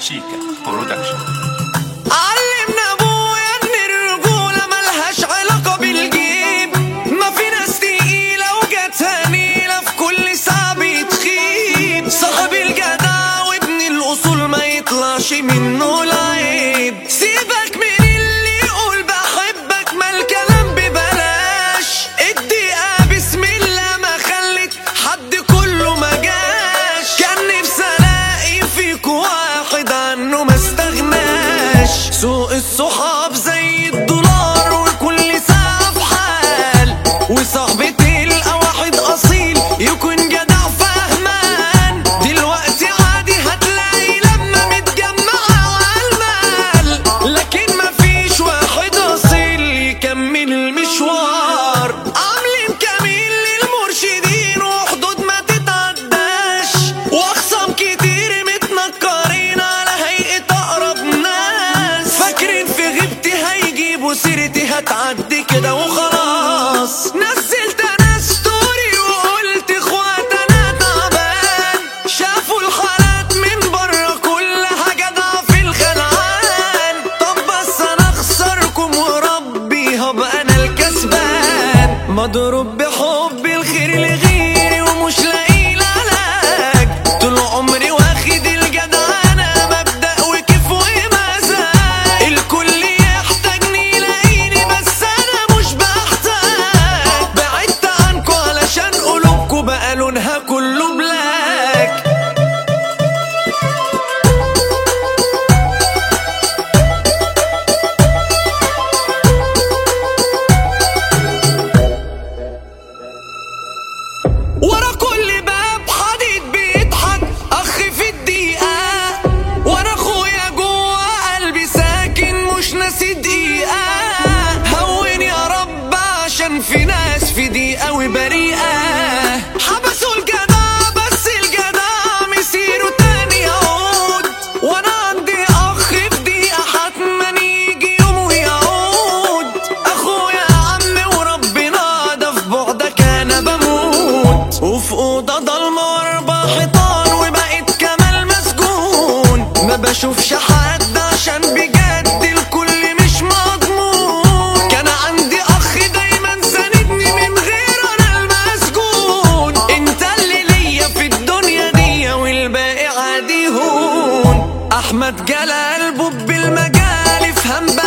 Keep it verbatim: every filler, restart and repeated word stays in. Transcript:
شيكا برودكشن. علمنا ابويا ان الرجولة ملهاش علاقة بالجيب، ما في ناس تقيلة وجاتها نيلة في كل ساعة بتخيب. صاحب الجدع وابن الاصول ما يطلعش منه العيب. سيبك من اللي يقول بحبك، ما الكلام ببلاش. الدقيقة بسم الله ما خلت حد كله ما جاش. كان نفسي الاقي فيك واحد عنه ما استغناش. سوق الصحاب زي الدولار وكل ساعة في حال، وصاحبي تلقى واحد اصيل يكون جدع فهمان. دلوقتي عادي هتلاقي لما متجمعة عالمال، لكن مفيش واحد اصيل يكمل المشوار. عاملين كمين للمرشدين وحدود ما تتعداش، واخصام كتير متنكرين على هيئة اقرب ناس. فاكرين في غيبتي هيجيبوا سيرتي هتعدي كده وخلاص. نزلت انا ستوري وقلت اخوات انا تعبان، شافوا الحالات من بره كلها جدعة في الخلعان. طب بس انا اخسركم وربي هبقى انا الكسبان. مضروب بحب الخير لغيري ومش لاقي له علاج. طول عمري واخد الجدعنة مبدأ وكيف ومزاج. الكل يحتاجني يلاقيني بس انا مش بحتاج. بعدت عنكوا علشان قلوبكوا بقى لونها كله بلاك. ورا كل باب حديد بيضحك اخ في الدقيقة، وانا اخويا جوا قلبي ساكن مش ناسي دقيقة. هون يا رب عشان في ناس في دقيقة وبريئة. حبسوا الجدع بس الجدع مسيره تاني يعود، وانا عندي اخ في دقيقة حتما يجي يوم ويعود. اخويا يا عم وربنا ده في بعدك انا بموت. وفي اوضه ضلمه واربع حيطان وبقيت كمال مسجون. ما بشوفش حد عشان بجد الكل مش مضمون. كان عندي اخ دايما ساندني من غير انا المسجون. انت اللي ليا في الدنيا دي والباقي عادي هون. احمد جلال بوب المجال افهم بقى